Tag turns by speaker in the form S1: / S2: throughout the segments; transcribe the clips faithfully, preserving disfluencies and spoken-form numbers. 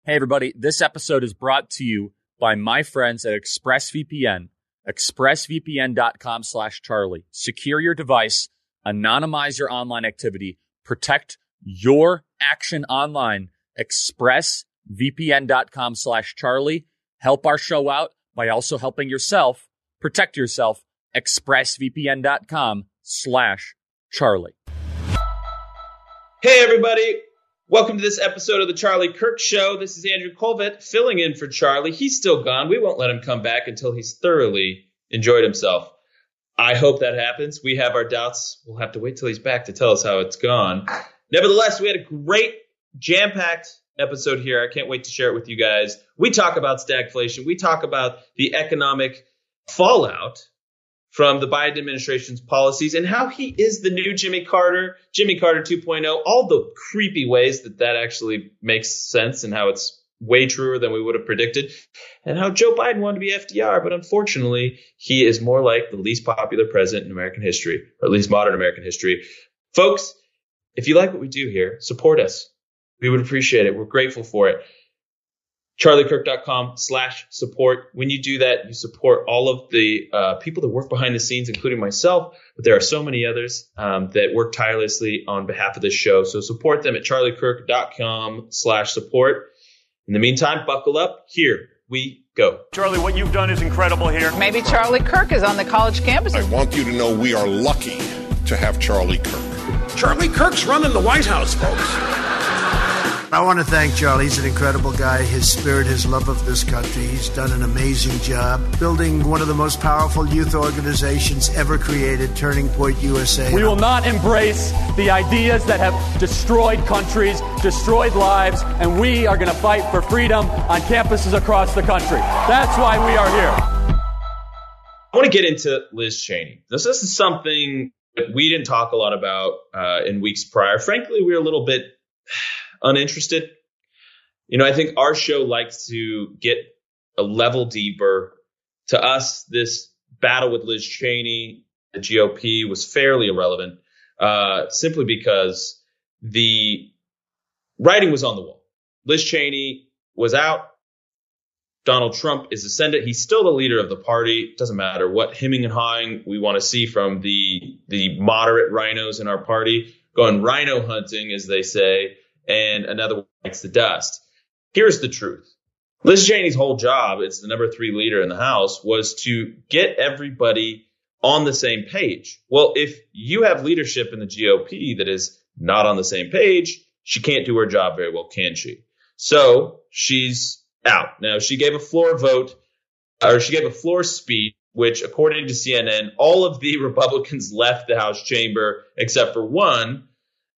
S1: Hey, everybody. This episode is brought to you by my friends at ExpressVPN. ExpressVPN.com slash Charlie. Secure your device, anonymize your online activity, protect your action online. ExpressVPN.com slash Charlie. Help our show out by also helping yourself. Protect yourself. ExpressVPN.com slash Charlie.
S2: Hey, everybody. Welcome to this episode of the Charlie Kirk Show. This is Andrew Colvett filling in for Charlie. He's still gone. We won't let him come back until he's thoroughly enjoyed himself. I hope that happens. We have our doubts. We'll have to wait till he's back to tell us how it's gone. Nevertheless, we had a great jam-packed episode here. I can't wait to share it with you guys. We talk about stagflation. We talk about the economic fallout from the Biden administration's policies and how he is the new Jimmy Carter, Jimmy Carter two point oh, all the creepy ways that that actually makes sense and how it's way truer than we would have predicted, and how Joe Biden wanted to be F D R, but unfortunately, he is more like the least popular president in American history, or at least modern American history. Folks, if you like what we do here, support us. We would appreciate it. We're grateful for it. charliekirk.com slash support. When you do that, you support all of the uh, people that work behind the scenes, including myself, but there are so many others um, that work tirelessly on behalf of this show. So support them at charliekirk.com slash support. In the meantime, buckle up. Here we go.
S3: Charlie, what you've done is incredible here.
S4: Maybe Charlie Kirk is on the college campus.
S5: I want you to know we are lucky to have Charlie Kirk.
S6: Charlie Kirk's running the White House, folks.
S7: I want to thank Charlie. He's an incredible guy. His spirit, his love of this country. He's done an amazing job building one of the most powerful youth organizations ever created, Turning Point U S A.
S3: We will not embrace the ideas that have destroyed countries, destroyed lives, and we are going to fight for freedom on campuses across the country. That's why we are here.
S2: I want to get into Liz Cheney. This, this is something that we didn't talk a lot about uh, in weeks prior. Frankly, we were a little bit uninterested. You know, I think our show likes to get a level deeper. To us, this battle with Liz Cheney, the G O P, was fairly irrelevant, uh, simply because the writing was on the wall. Liz Cheney was out. Donald Trump is ascendant. He's still the leader of the party. It doesn't matter what hemming and hawing we want to see from the the moderate rhinos in our party, going rhino hunting, as they say, and another one bites the dust. Here's the truth. Liz Cheney's whole job, as the number three leader in the House, was to get everybody on the same page. Well, if you have leadership in the G O P that is not on the same page, she can't do her job very well, can she? So she's out. Now, she gave a floor vote, or she gave a floor speech, which, according to C N N, all of the Republicans left the House chamber except for one.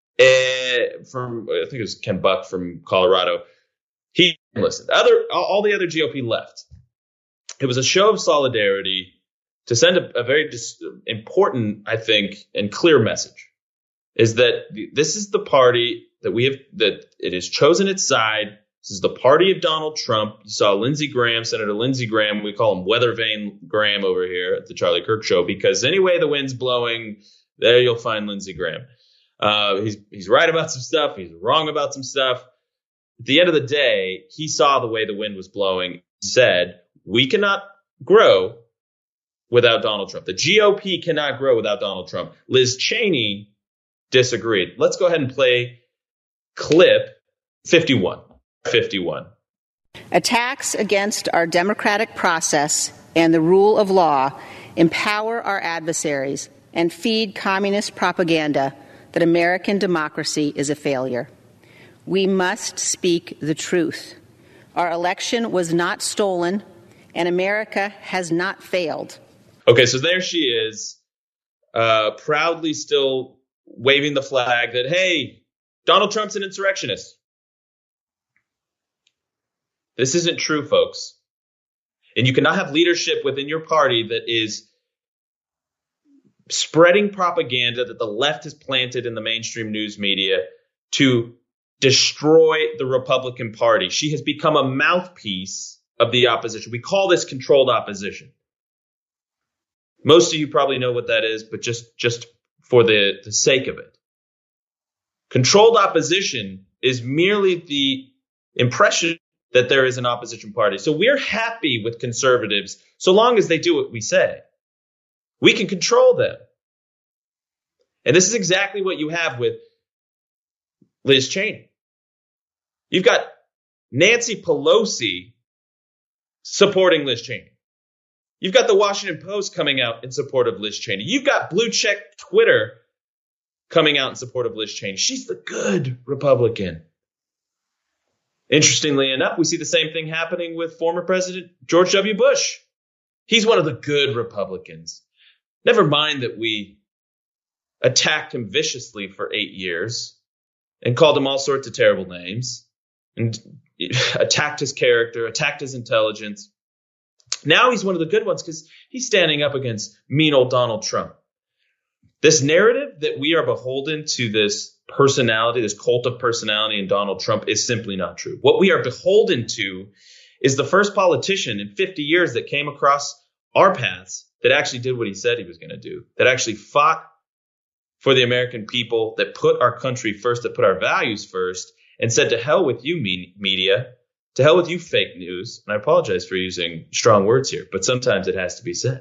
S2: Uh, from I think it was Ken Buck from Colorado. He listened. Other all, all the other G O P left. It was a show of solidarity to send a, a very dis- important, I think, and clear message: is that the, this is the party that we have, that it has chosen its side. This is the party of Donald Trump. You saw Lindsey Graham, Senator Lindsey Graham. We call him Weather Vane Graham over here at the Charlie Kirk Show, because any way the wind's blowing, there you'll find Lindsey Graham. Uh, he's he's right about some stuff. He's wrong about some stuff. At the end of the day, he saw the way the wind was blowing, said, we cannot grow without Donald Trump. The G O P cannot grow without Donald Trump. Liz Cheney disagreed. Let's go ahead and play clip fifty-one. fifty-one.
S4: Attacks against our democratic process and the rule of law empower our adversaries and feed communist propaganda that American democracy is a failure. We must speak the truth. Our election was not stolen, and America has not failed.
S2: Okay, so there she is, uh, proudly still waving the flag that, hey, Donald Trump's an insurrectionist. This isn't true, folks. And you cannot have leadership within your party that is spreading propaganda that the left has planted in the mainstream news media to destroy the Republican Party. She has become a mouthpiece of the opposition. We call this controlled opposition. Most of you probably know what that is, but just, just for the, the sake of it. Controlled opposition is merely the impression that there is an opposition party. So we're happy with conservatives so long as they do what we say. We can control them. And this is exactly what you have with Liz Cheney. You've got Nancy Pelosi supporting Liz Cheney. You've got the Washington Post coming out in support of Liz Cheney. You've got blue check Twitter coming out in support of Liz Cheney. She's the good Republican. Interestingly enough, we see the same thing happening with former President George W. Bush. He's one of the good Republicans. Never mind that we attacked him viciously for eight years and called him all sorts of terrible names and attacked his character, attacked his intelligence. Now he's one of the good ones because he's standing up against mean old Donald Trump. This narrative that we are beholden to this personality, this cult of personality in Donald Trump is simply not true. What we are beholden to is the first politician in fifty years that came across our paths that actually did what he said he was going to do, that actually fought for the American people, that put our country first, that put our values first, and said, to hell with you, me- media, to hell with you, fake news. And I apologize for using strong words here, but sometimes it has to be said.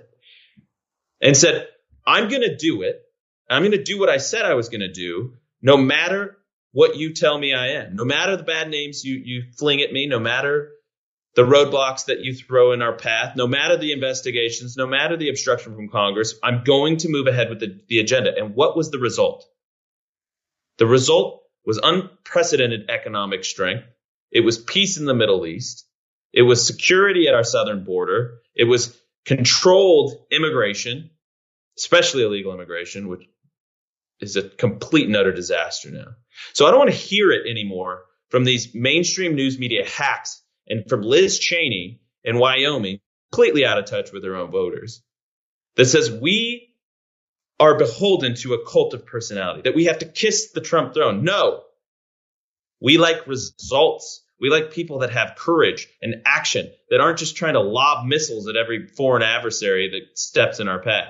S2: And said, I'm going to do it. I'm going to do what I said I was going to do, no matter what you tell me I am, no matter the bad names you, you fling at me, no matter the roadblocks that you throw in our path, no matter the investigations, no matter the obstruction from Congress, I'm going to move ahead with the, the agenda. And what was the result? The result was unprecedented economic strength. It was peace in the Middle East. It was security at our southern border. It was controlled immigration, especially illegal immigration, which is a complete and utter disaster now. So I don't want to hear it anymore from these mainstream news media hacks and from Liz Cheney in Wyoming, completely out of touch with their own voters, that says we are beholden to a cult of personality, that we have to kiss the Trump throne. No, we like results. We like people that have courage and action, that aren't just trying to lob missiles at every foreign adversary that steps in our path.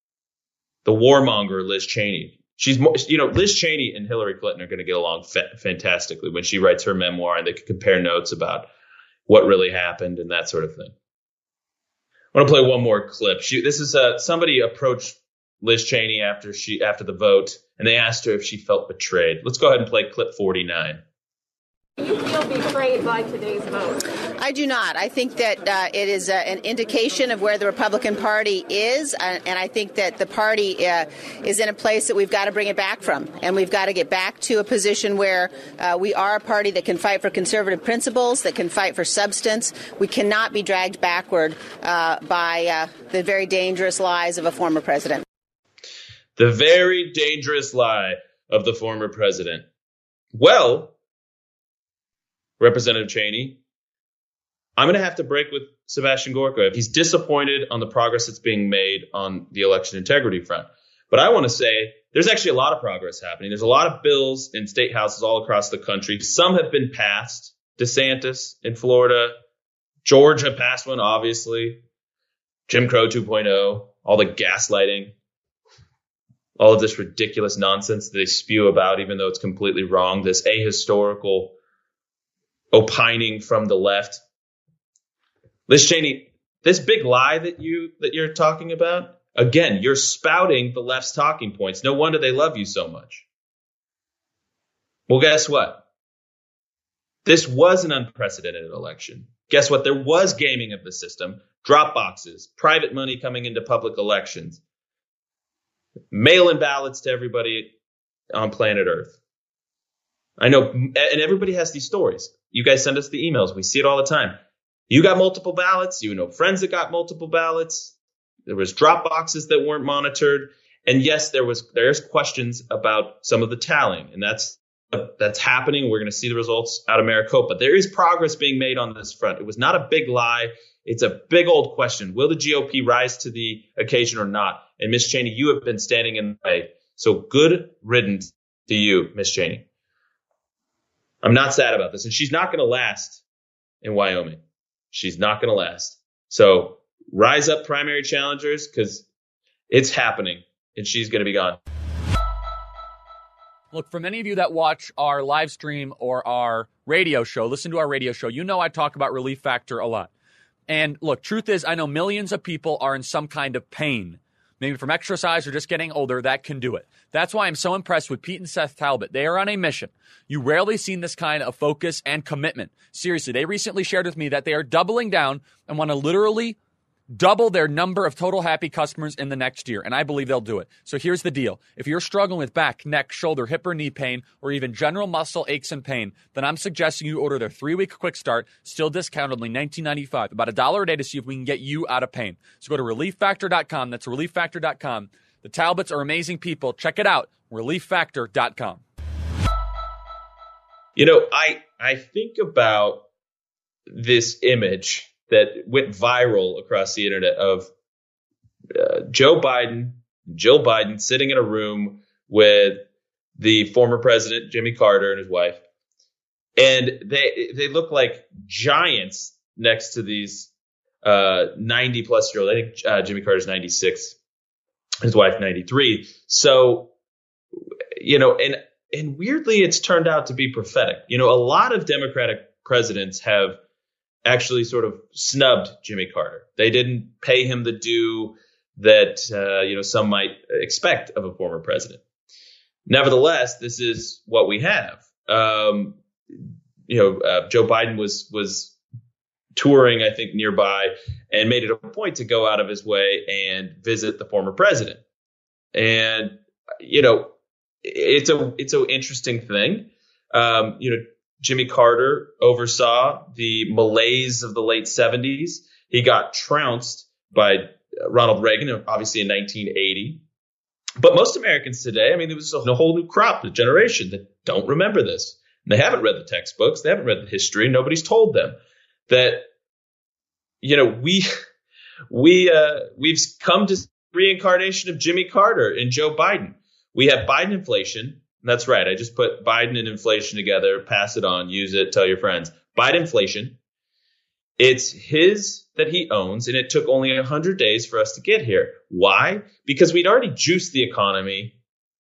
S2: The warmonger, Liz Cheney. She's, you know, Liz Cheney and Hillary Clinton are going to get along fa- fantastically when she writes her memoir, and they can compare notes about what really happened and that sort of thing. I want to play one more clip. She, this is uh, somebody approached Liz Cheney after she after the vote, and they asked her if she felt betrayed. Let's go ahead and play clip forty-nine.
S8: Do you feel betrayed by today's vote?
S4: I do not. I think that uh, it is uh, an indication of where the Republican Party is, uh, and I think that the party uh, is in a place that we've got to bring it back from, and we've got to get back to a position where uh, we are a party that can fight for conservative principles, that can fight for substance. We cannot be dragged backward uh, by uh, the very dangerous lies of a former president.
S2: The very dangerous lie of the former president. Well, Representative Cheney, I'm going to have to break with Sebastian Gorka. He's disappointed on the progress that's being made on the election integrity front. But I want to say there's actually a lot of progress happening. There's a lot of bills in state houses all across the country. Some have been passed. DeSantis in Florida. Georgia passed one, obviously. Jim Crow two point oh. All the gaslighting. All of this ridiculous nonsense that they spew about, even though it's completely wrong. This ahistorical opining from the left. Liz Cheney, this big lie that you that you're talking about, again, you're spouting the left's talking points. No wonder they love you so much. Well, guess what? This was an unprecedented election. Guess what? There was gaming of the system, drop boxes, private money coming into public elections, mail-in ballots to everybody on planet Earth. I know, and everybody has these stories. You guys send us the emails. We see it all the time. You got multiple ballots. You know friends that got multiple ballots. There was drop boxes that weren't monitored. And yes, there was there's questions about some of the tallying, and that's that's happening. We're going to see the results out of Maricopa. There is progress being made on this front. It was not a big lie. It's a big old question. Will the G O P rise to the occasion or not? And Miz Cheney, you have been standing in the way. So good riddance to you, Miz Cheney. I'm not sad about this. And she's not going to last in Wyoming. She's not going to last. So rise up, primary challengers, because it's happening and she's going to be gone.
S1: Look, for many of you that watch our live stream or our radio show, listen to our radio show, you know I talk about Relief Factor a lot. And look, truth is, I know millions of people are in some kind of pain, maybe from exercise or just getting older, that can do it. That's why I'm so impressed with Pete and Seth Talbot. They are on a mission. You rarely seen this kind of focus and commitment. Seriously, they recently shared with me that they are doubling down and want to literally double their number of total happy customers in the next year, and I believe they'll do it. So here's the deal. If you're struggling with back, neck, shoulder, hip, or knee pain, or even general muscle aches and pain, then I'm suggesting you order their three-week quick start, still discounted only nineteen ninety-five dollars, about a dollar a day to see if we can get you out of pain. So go to relief factor dot com. That's relief factor dot com. The Talbots are amazing people. Check it out, relief factor dot com.
S2: You know, I I think about this image that went viral across the internet of uh, Joe Biden, Jill Biden sitting in a room with the former president, Jimmy Carter, and his wife. And they they look like giants next to these uh, ninety plus year old. I think uh, Jimmy Carter's ninety-six, his wife ninety-three. So, you know, and and weirdly, it's turned out to be prophetic. You know, a lot of Democratic presidents have actually sort of snubbed Jimmy Carter. They didn't pay him the due that, uh, you know, some might expect of a former president. Nevertheless, this is what we have. Um, you know, uh, Joe Biden was was touring, I think, nearby and made it a point to go out of his way and visit the former president. And, you know, it's a it's an interesting thing. Um, you know, Jimmy Carter oversaw the malaise of the late seventies. He got trounced by Ronald Reagan, obviously in nineteen eighty. But most Americans today, I mean, there was a whole new crop, a generation that don't remember this. They haven't read the textbooks. They haven't read the history. Nobody's told them that, you know, we we uh, we've come to reincarnation of Jimmy Carter and Joe Biden. We have Biden inflation. That's right. I just put Biden and inflation together, pass it on, use it, tell your friends. Biden inflation. It's his that he owns, and it took only one hundred days for us to get here. Why? Because we'd already juiced the economy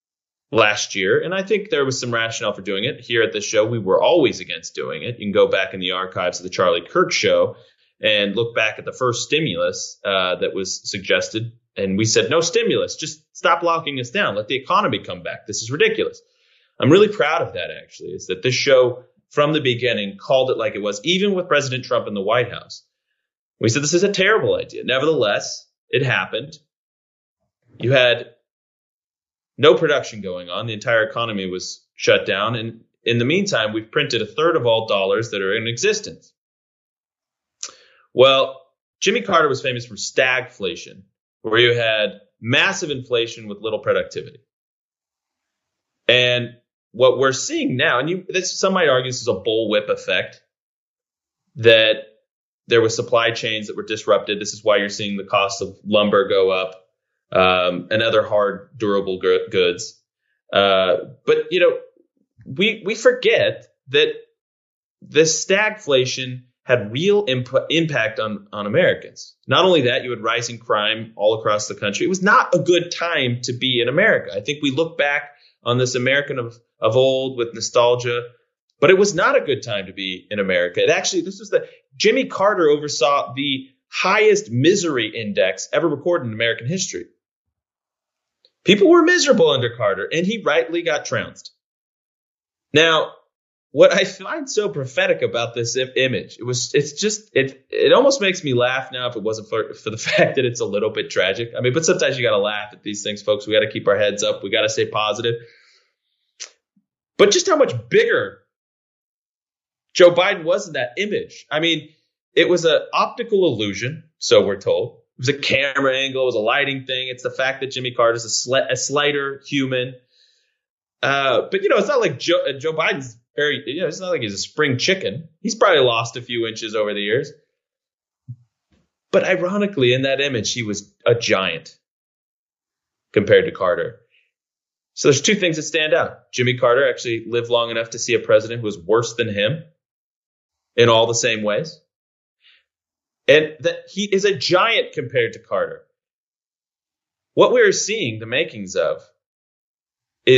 S2: last year, and I think there was some rationale for doing it. Here at the show, we were always against doing it. You can go back in the archives of the Charlie Kirk show and look back at the first stimulus uh, that was suggested, and we said, no stimulus, just stop locking us down. Let the economy come back. This is ridiculous. I'm really proud of that, actually, is that this show from the beginning called it like it was, even with President Trump in the White House. We said this is a terrible idea. Nevertheless, it happened. You had no production going on. The entire economy was shut down. And in the meantime, we've printed a third of all dollars that are in existence. Well, Jimmy Carter was famous for stagflation, where you had massive inflation with little productivity. And what we're seeing now, and you, this, some might argue this is a bullwhip effect, that there were supply chains that were disrupted. This is why you're seeing the cost of lumber go up, um, and other hard, durable goods. Uh, but, you know, we we forget that this stagflation had real imp- impact on, on Americans. Not only that, you had rising crime all across the country. It was not a good time to be in America. I think we look back on this American of, of old with nostalgia, but it was not a good time to be in America. It actually, this was the, Jimmy Carter oversaw the highest misery index ever recorded in American history. People were miserable under Carter, and he rightly got trounced. Now, what I find so prophetic about this image, it was, it's just, it, it almost makes me laugh now if it wasn't for, for the fact that it's a little bit tragic. I mean, but sometimes you got to laugh at these things, folks. We got to keep our heads up. We got to stay positive. But just how much bigger Joe Biden was in that image. I mean, it was an optical illusion, so we're told. It was a camera angle. It was a lighting thing. It's the fact that Jimmy Carter's a, sli- a slighter human. Uh, but, you know, it's not like Joe, uh, Joe Biden's very, you know, it's not like he's a spring chicken. He's probably lost a few inches over the years. But ironically, in that image, he was a giant compared to Carter. So there's two things that stand out. Jimmy Carter actually lived long enough to see a president who was worse than him in all the same ways. And that he is a giant compared to Carter. What we're seeing the makings of is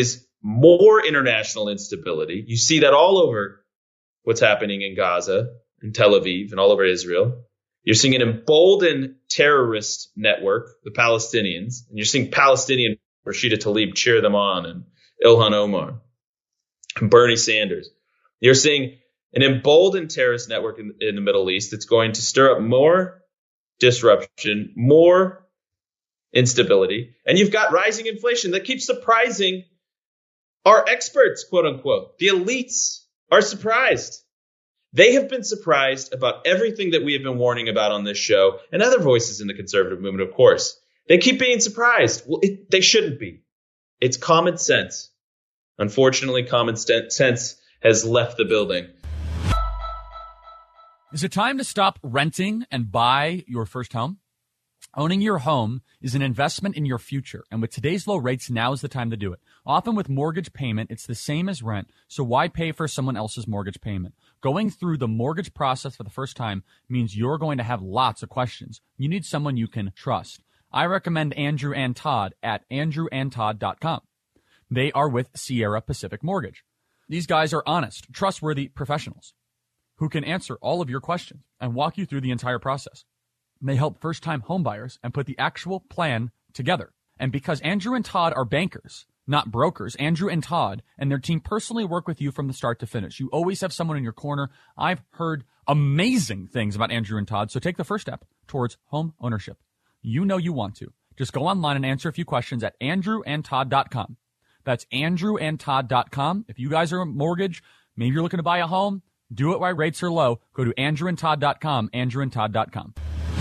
S2: more international instability. You see that all over what's happening in Gaza, in Tel Aviv, and all over Israel. You're seeing an emboldened terrorist network, the Palestinians, and you're seeing Palestinian Rashida Tlaib cheer them on, and Ilhan Omar, and Bernie Sanders. You're seeing an emboldened terrorist network in, in the Middle East that's going to stir up more disruption, more instability, and you've got rising inflation that keeps surprising our experts, quote unquote. The elites are surprised. They have been surprised about everything that we have been warning about on this show, and other voices in the conservative movement, of course. They keep being surprised. Well, it, they shouldn't be. It's common sense. Unfortunately, common st- sense has left the building.
S3: Is it time to stop renting and buy your first home? Owning your home is an investment in your future, and with today's low rates, now is the time to do it. Often with mortgage payment, it's the same as rent, so why pay for someone else's mortgage payment? Going through the mortgage process for the first time means you're going to have lots of questions. You need someone you can trust. I recommend Andrew and Todd at andrew and todd dot com. They are with Sierra Pacific Mortgage. These guys are honest, trustworthy professionals who can answer all of your questions and walk you through the entire process. They help first-time homebuyers and put the actual plan together. And because Andrew and Todd are bankers, not brokers, Andrew and Todd and their team personally work with you from the start to finish. You always have someone in your corner. I've heard amazing things about Andrew and Todd, so take the first step towards home ownership. You know you want to. Just go online and answer a few questions at andrew and todd dot com. That's andrew and todd dot com. If you guys are a mortgage, maybe you're looking to buy a home, do it while rates are low. Go to andrew and todd dot com, andrew and todd dot com.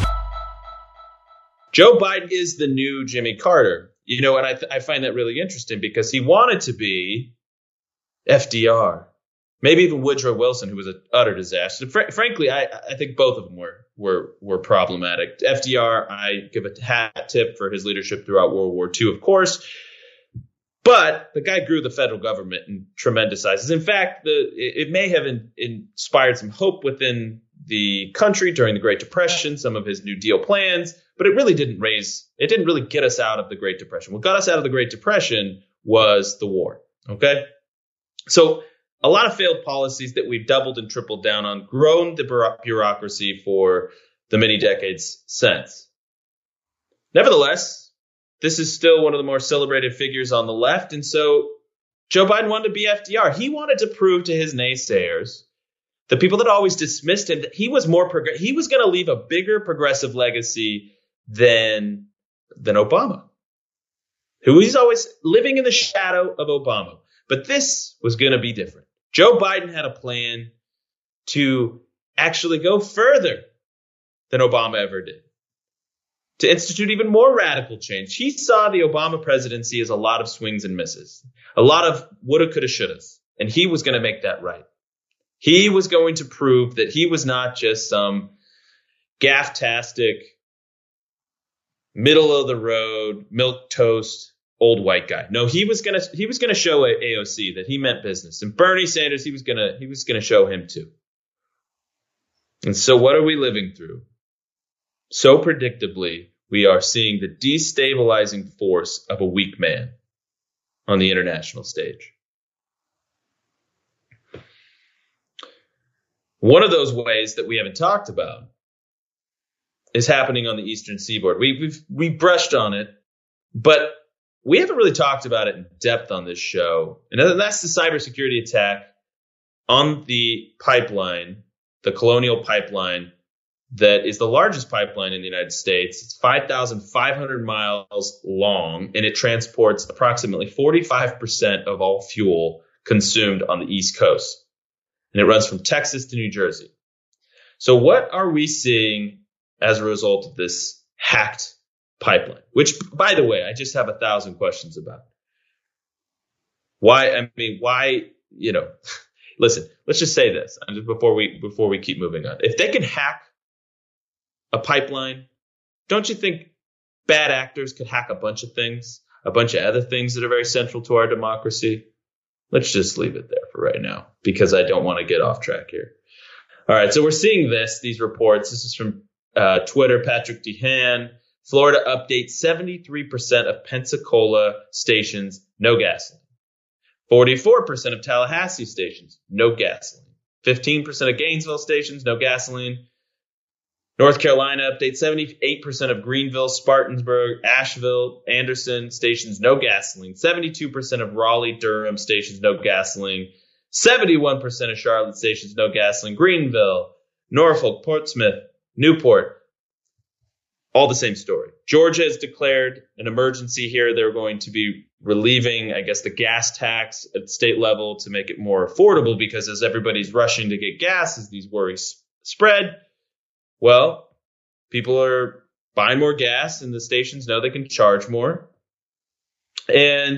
S2: Joe Biden is the new Jimmy Carter. You know, and I, th- I find that really interesting because he wanted to be F D R, maybe even Woodrow Wilson, who was an utter disaster. Fr- frankly, I, I think both of them were, were, were problematic. F D R, I give a hat tip for his leadership throughout World War Two, of course. But the guy grew the federal government in tremendous sizes. In fact, the, it, it may have in, inspired some hope within the country during the Great Depression, some of his New Deal plans, but it really didn't raise, it didn't really get us out of the Great Depression. What got us out of the Great Depression was the war, okay? So a lot of failed policies that we've doubled and tripled down on, grown the bureaucracy for the many decades since. Nevertheless, this is still one of the more celebrated figures on the left, and so Joe Biden wanted to be F D R. He wanted to prove to his naysayers, the people that always dismissed him, that he was more prog- he was going to leave a bigger progressive legacy than than Obama, who is always living in the shadow of Obama. But this was going to be different. Joe Biden had a plan to actually go further than Obama ever did, to institute even more radical change. He saw the Obama presidency as a lot of swings and misses, a lot of woulda, coulda, shouldas, and he was going to make that right. He was going to prove that he was not just some gaff-tastic, middle-of-the-road, milquetoast, old white guy. No, he was going to he was going to show A O C that he meant business. And Bernie Sanders, he was going to he was going to show him too. And so what are we living through? So predictably, we are seeing the destabilizing force of a weak man on the international stage. One of those ways that we haven't talked about is happening on the Eastern Seaboard. We, we've we brushed on it, but we haven't really talked about it in depth on this show. And that's the cybersecurity attack on the pipeline, the Colonial Pipeline, that is the largest pipeline in the United States. It's five thousand five hundred miles long, and it transports approximately forty-five percent of all fuel consumed on the East Coast. And it runs from Texas to New Jersey. So what are we seeing as a result of this hacked pipeline? Which, by the way, I just have a thousand questions about. Why? I mean, why? You know, listen. Let's just say this before we before we keep moving on. If they can hack a pipeline, don't you think bad actors could hack a bunch of things, a bunch of other things that are very central to our democracy? Let's just leave it there for right now, because I don't want to get off track here. All right, so we're seeing this, these reports. This is from uh, Twitter, Patrick DeHaan. Florida updates seventy-three percent of Pensacola stations, no gasoline. forty-four percent of Tallahassee stations, no gasoline. fifteen percent of Gainesville stations, no gasoline. North Carolina update, seventy-eight percent of Greenville, Spartanburg, Asheville, Anderson stations, no gasoline. seventy-two percent of Raleigh, Durham stations, no gasoline. seventy-one percent of Charlotte stations, no gasoline. Greenville, Norfolk, Portsmouth, Newport, all the same story. Georgia has declared an emergency here. They're going to be relieving, I guess, the gas tax at state level to make it more affordable, because as everybody's rushing to get gas, as these worries spread, well, people are buying more gas and the stations know they can charge more. And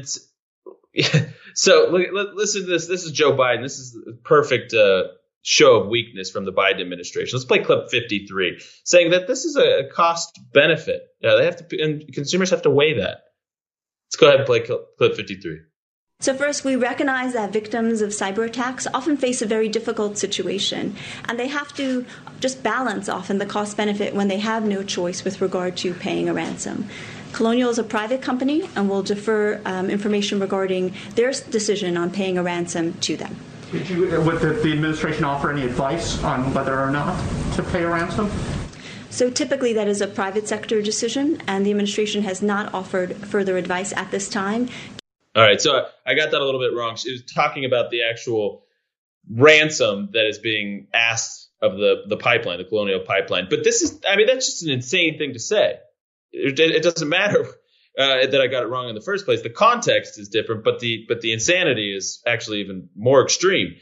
S2: so listen to this. This is Joe Biden. This is a perfect uh, show of weakness from the Biden administration. Let's play clip fifty-three, saying that this is a cost benefit. Uh, they have to, and consumers have to weigh that. Let's go ahead and play clip fifty-three.
S9: So first, we recognize that victims of cyber attacks often face a very difficult situation, and they have to just balance often the cost benefit when they have no choice with regard to paying a ransom. Colonial is a private company and will defer um, information regarding their decision on paying a ransom to them.
S10: Did you, would the, the administration offer any advice on whether or not to pay a ransom?
S9: So typically that is a private sector decision, and the administration has not offered further advice at this time.
S2: All right, so I got that a little bit wrong. She was talking about the actual ransom that is being asked of the, the pipeline, the Colonial Pipeline. But this is, I mean, that's just an insane thing to say. It, it doesn't matter uh, that I got it wrong in the first place. The context is different, but the but the insanity is actually even more extreme.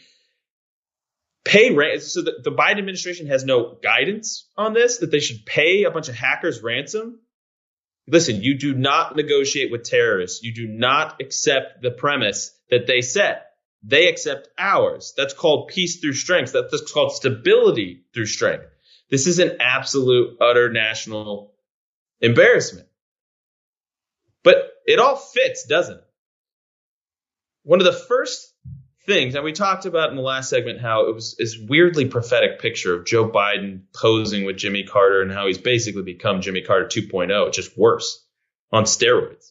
S2: Pay ransom. So the, the Biden administration has no guidance on this, that they should pay a bunch of hackers ransom. Listen, you do not negotiate with terrorists. You do not accept the premise that they set. They accept ours. That's called peace through strength. That's called stability through strength. This is an absolute, utter national embarrassment. But it all fits, doesn't it? One of the first things, and we talked about in the last segment how it was this weirdly prophetic picture of Joe Biden posing with Jimmy Carter and how he's basically become Jimmy Carter two point oh, just worse, on steroids.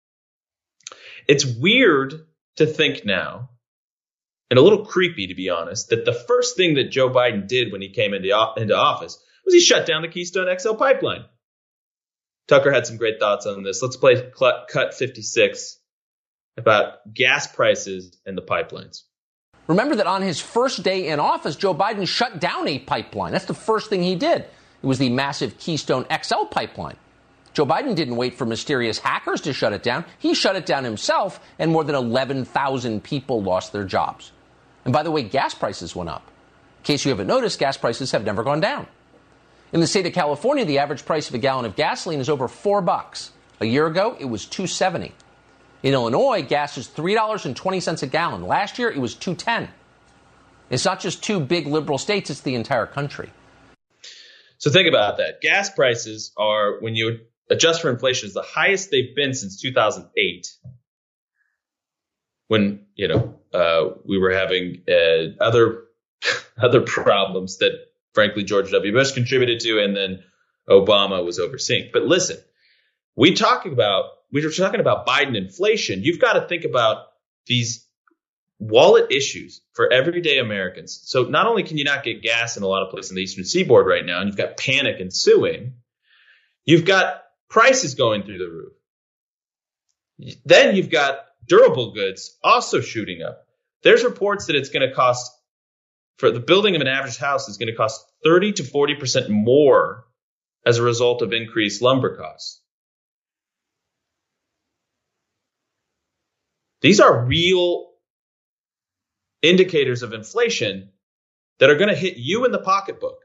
S2: It's weird to think now, and a little creepy to be honest, that the first thing that Joe Biden did when he came into, into office was he shut down the Keystone X L pipeline. Tucker had some great thoughts on this. Let's play cut fifty-six. About gas prices and the pipelines.
S11: Remember that on his first day in office, Joe Biden shut down a pipeline. That's the first thing he did. It was the massive Keystone X L pipeline. Joe Biden didn't wait for mysterious hackers to shut it down. He shut it down himself, and more than eleven thousand people lost their jobs. And by the way, gas prices went up. In case you haven't noticed, gas prices have never gone down. In the state of California, the average price of a gallon of gasoline is over four bucks. A year ago, it was two seventy. In Illinois, gas is three dollars and twenty cents a gallon. Last year, it was two ten. It's not just two big liberal states, it's the entire country.
S2: So think about that. Gas prices are, when you adjust for inflation, is the highest they've been since two thousand eight. When, you know, uh, we were having uh, other other problems that, frankly, George W. Bush contributed to, and then Obama was overseeing. But listen, we talk about We were talking about Biden inflation. You've got to think about these wallet issues for everyday Americans. So not only can you not get gas in a lot of places in the Eastern Seaboard right now, and you've got panic ensuing, you've got prices going through the roof. Then you've got durable goods also shooting up. There's reports that it's going to cost, for the building of an average house, is going to cost thirty to forty percent more as a result of increased lumber costs. These are real indicators of inflation that are going to hit you in the pocketbook.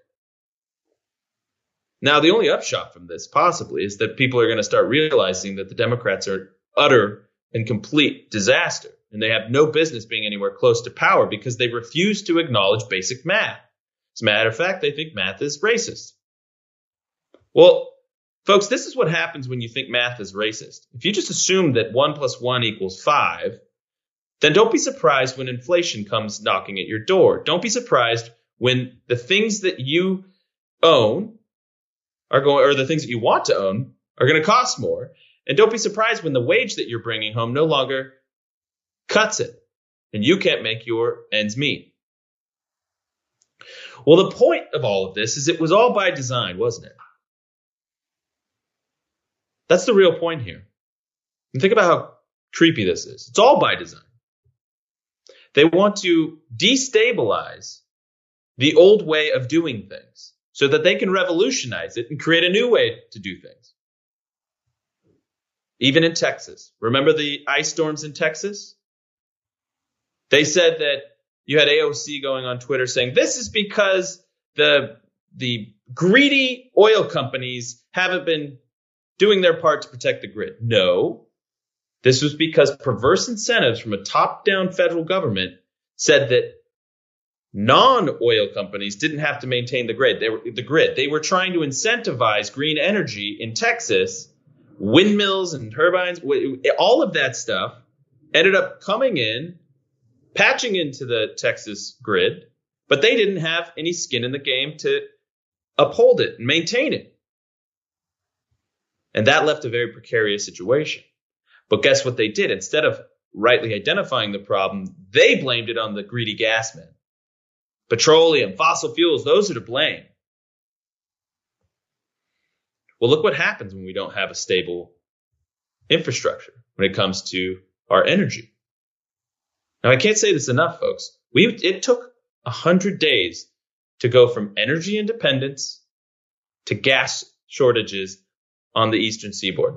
S2: Now, the only upshot from this possibly is that people are going to start realizing that the Democrats are utter and complete disaster, and they have no business being anywhere close to power because they refuse to acknowledge basic math. As a matter of fact, they think math is racist. Well, folks, this is what happens when you think math is racist. If you just assume that one plus one equals five, then don't be surprised when inflation comes knocking at your door. Don't be surprised when the things that you own are going, or the things that you want to own are going to cost more. And don't be surprised when the wage that you're bringing home no longer cuts it. and you can't make your ends meet. Well, the point of all of this is it was all by design, wasn't it? That's the real point here. And think about how creepy this is. It's all by design. They want to destabilize the old way of doing things so that they can revolutionize it and create a new way to do things. Even in Texas. Remember the ice storms in Texas? They said that you had A O C going on Twitter saying this is because the, the greedy oil companies haven't been doing their part to protect the grid. No, this was because perverse incentives from a top-down federal government said that non-oil companies didn't have to maintain the grid. They were the grid. They were trying to incentivize green energy in Texas, windmills and turbines, all of that stuff ended up coming in, patching into the Texas grid, but they didn't have any skin in the game to uphold it and maintain it. And that left a very precarious situation. But guess what they did? Instead of rightly identifying the problem, they blamed it on the greedy gas men. Petroleum, fossil fuels, those are to blame. Well, look what happens when we don't have a stable infrastructure when it comes to our energy. Now, I can't say this enough, folks. We it took one hundred days to go from energy independence to gas shortages on the eastern seaboard.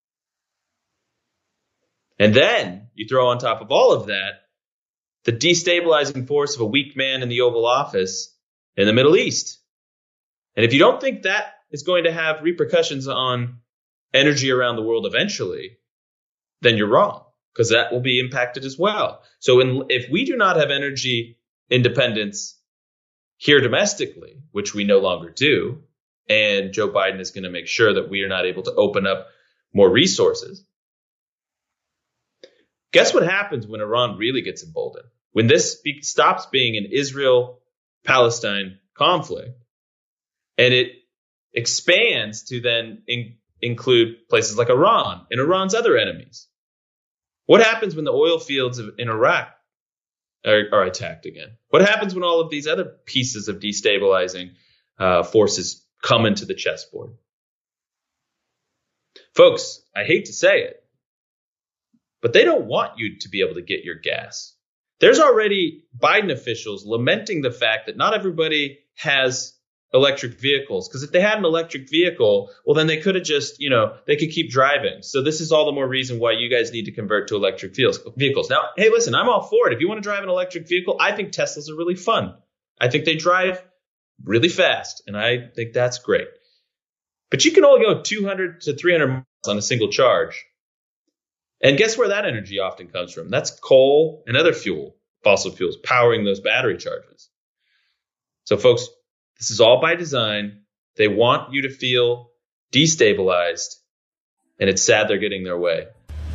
S2: And then you throw on top of all of that the destabilizing force of a weak man in the Oval Office in the Middle East. And if you don't think that is going to have repercussions on energy around the world eventually, then you're wrong, because that will be impacted as well. So in, if we do not have energy independence here domestically, which we no longer do, and Joe Biden is going to make sure that we are not able to open up more resources, guess what happens when Iran really gets emboldened? When this be- stops being an Israel-Palestine conflict and it expands to then in- include places like Iran and Iran's other enemies. What happens when the oil fields of, in Iraq are, are attacked again? What happens when all of these other pieces of destabilizing uh, forces come into the chessboard? Folks, I hate to say it, but they don't want you to be able to get your gas. There's already Biden officials lamenting the fact that not everybody has electric vehicles, because if they had an electric vehicle, well, then they could have just, you know, they could keep driving. So this is all the more reason why you guys need to convert to electric vehicles. Now, hey, listen, I'm all for it. If you want to drive an electric vehicle, I think Teslas are really fun. I think they drive really fast, and I think that's great. But you can only go two hundred to three hundred miles on a single charge. And guess where that energy often comes from? That's coal and other fuel, fossil fuels, powering those battery charges. So, folks, this is all by design. They want you to feel destabilized, and it's sad they're getting their way.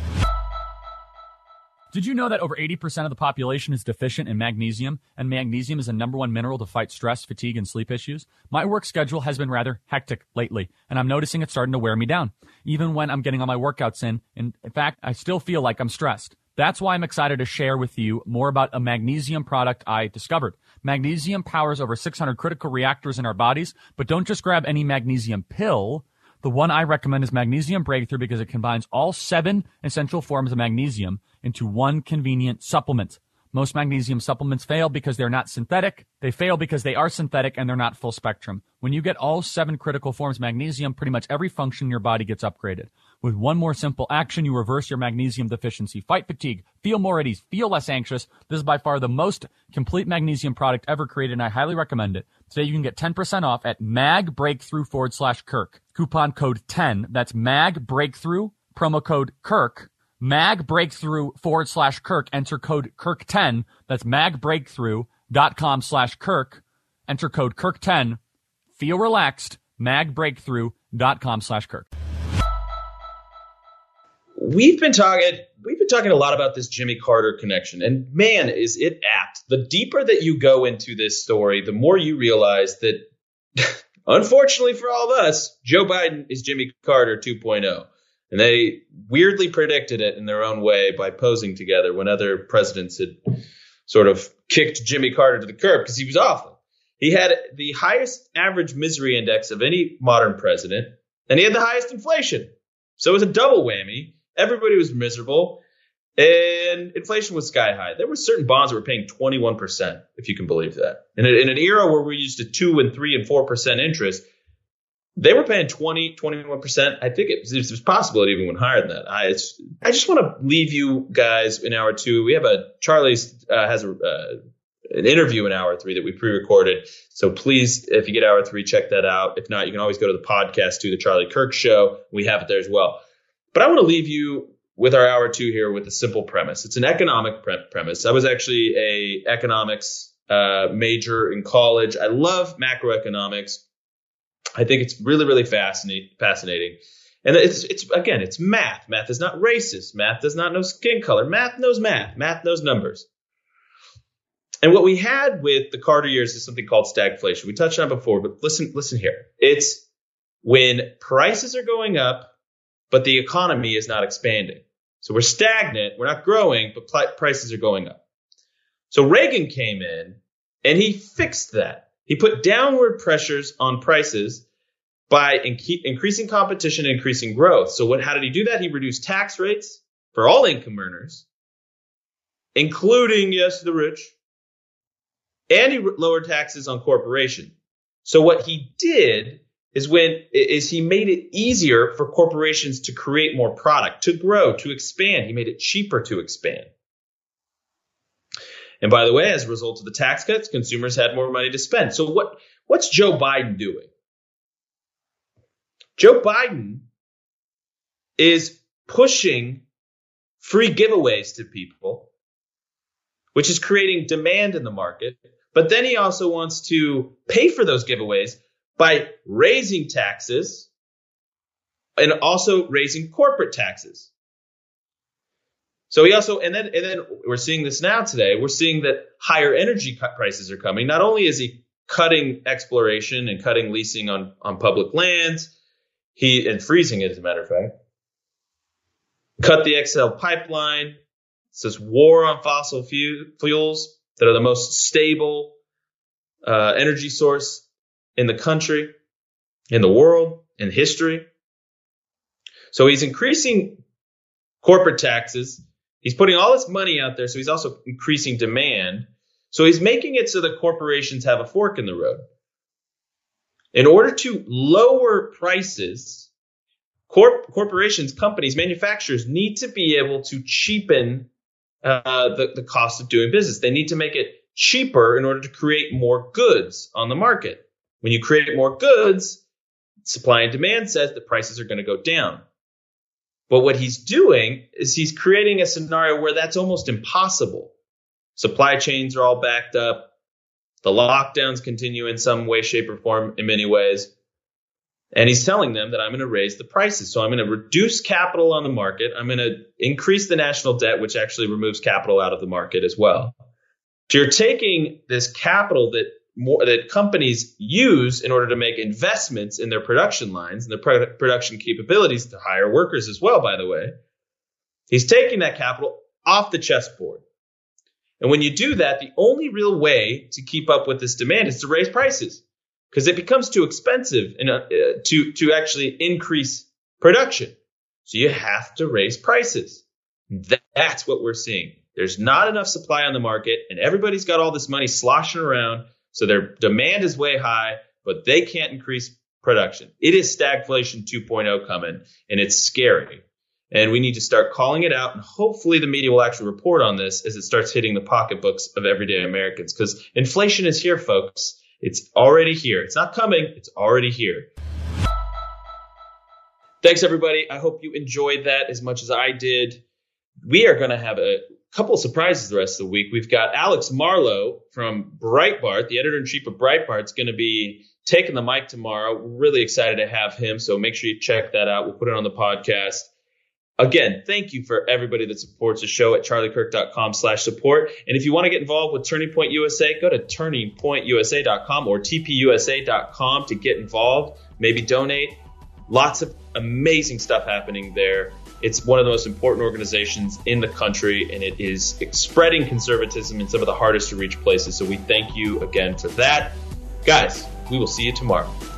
S3: Did you know that over eighty percent of the population is deficient in magnesium, and magnesium is the number one mineral to fight stress, fatigue, and sleep issues? My work schedule has been rather hectic lately, and I'm noticing it's starting to wear me down, even when I'm getting all my workouts in. And in fact, I still feel like I'm stressed. That's why I'm excited to share with you more about a magnesium product I discovered. Magnesium powers over six hundred critical reactors in our bodies, but don't just grab any magnesium pill. The one I recommend is Magnesium Breakthrough because it combines all seven essential forms of magnesium into one convenient supplement. Most magnesium supplements fail because they're not synthetic. They fail because they are synthetic and they're not full spectrum. When you get all seven critical forms of magnesium, pretty much every function in your body gets upgraded. With one more simple action, you reverse your magnesium deficiency, fight fatigue, feel more at ease, feel less anxious. This is by far the most complete magnesium product ever created, and I highly recommend it. Today you can get ten percent off at magbreakthrough forward slash Kirk. Coupon code ten. That's magbreakthrough, promo code Kirk. magbreakthrough forward slash Kirk. Enter code Kirk ten. That's magbreakthrough.com slash Kirk. Enter code Kirk ten. Feel relaxed. magbreakthrough.com slash Kirk.
S2: We've been talking we've been talking a lot about this Jimmy Carter connection, and man, is it apt. The deeper that you go into this story, the more you realize that, unfortunately for all of us, Joe Biden is Jimmy Carter two point oh. And they weirdly predicted it in their own way by posing together when other presidents had sort of kicked Jimmy Carter to the curb because he was awful. He had the highest average misery index of any modern president, and he had the highest inflation. So it was a double whammy. Everybody was miserable, and inflation was sky high. There were certain bonds that were paying twenty-one percent, if you can believe that. In, a, in an era where we're used to two and three and four percent interest, they were paying twenty, twenty-one percent. I think it, there's a possibility even went higher than that. I, it's, I just want to leave you guys in hour two. We have a Charlie's uh, has a uh, an interview in hour three that we pre-recorded. So please, if you get hour three, check that out. If not, you can always go to the podcast too, the Charlie Kirk Show. We have it there as well. But I want to leave you with our hour two here with a simple premise. It's an economic pre- premise. I was actually a economics uh, major in college. I love macroeconomics. I think it's really, really fascinating. Fascinating. And it's, it's again, it's math. Math is not racist. Math does not know skin color. Math knows math. Math knows numbers. And what we had with the Carter years is something called stagflation. We touched on it before, but listen, listen here. It's when prices are going up, but the economy is not expanding. So we're stagnant. We're not growing, but pl- prices are going up. So Reagan came in and he fixed that. He put downward pressures on prices by in- increasing competition and increasing growth. So what? How did he do that? He reduced tax rates for all income earners, including, yes, the rich. And he lowered taxes on corporations. So what he did is when is he made it easier for corporations to create more product, to grow, to expand. He made it cheaper to expand. And by the way, as a result of the tax cuts, consumers had more money to spend. So what, what's Joe Biden doing? Joe Biden is pushing free giveaways to people, which is creating demand in the market. But then he also wants to pay for those giveaways by raising taxes and also raising corporate taxes. So he also, and then, and then we're seeing this now today. We're seeing that higher energy prices are coming. Not only is he cutting exploration and cutting leasing on, on public lands, he, and freezing it, as a matter of fact, cut the X L pipeline. It's this war on fossil fu- fuels that are the most stable uh, energy source in the country, in the world, in history. So he's increasing corporate taxes. He's putting all this money out there, so he's also increasing demand. So he's making it so that corporations have a fork in the road. In order to lower prices, corp- corporations, companies, manufacturers need to be able to cheapen uh, the, the cost of doing business. They need to make it cheaper in order to create more goods on the market. When you create more goods, supply and demand says that prices are going to go down. But what he's doing is he's creating a scenario where that's almost impossible. Supply chains are all backed up. The lockdowns continue in some way, shape, or form in many ways. And he's telling them that I'm going to raise the prices. So I'm going to reduce capital on the market. I'm going to increase the national debt, which actually removes capital out of the market as well. So you're taking this capital that more, that companies use in order to make investments in their production lines and their pro- production capabilities to hire workers as well, by the way. He's taking that capital off the chessboard. And when you do that, the only real way to keep up with this demand is to raise prices, because it becomes too expensive in a, uh, to, to actually increase production. So you have to raise prices. That's what we're seeing. There's not enough supply on the market, and everybody's got all this money sloshing around. So their demand is way high, but they can't increase production. It is stagflation two point oh coming, and it's scary. And we need to start calling it out. And hopefully the media will actually report on this as it starts hitting the pocketbooks of everyday Americans, because inflation is here, folks. It's already here. It's not coming. It's already here. Thanks, everybody. I hope you enjoyed that as much as I did. We are going to have a couple of surprises the rest of the week. We've got Alex Marlow from Breitbart, the editor-in-chief of Breitbart, is going to be taking the mic tomorrow. We're really excited to have him, so make sure you check that out. We'll put it on the podcast. Again, thank you for everybody that supports the show at charliekirk.com slash support. And if you want to get involved with Turning Point U S A, go to turning point u s a dot com or t p u s a dot com to get involved. Maybe donate. Lots of amazing stuff happening there. It's one of the most important organizations in the country, and it is spreading conservatism in some of the hardest to reach places. So we thank you again for that. Guys, we will see you tomorrow.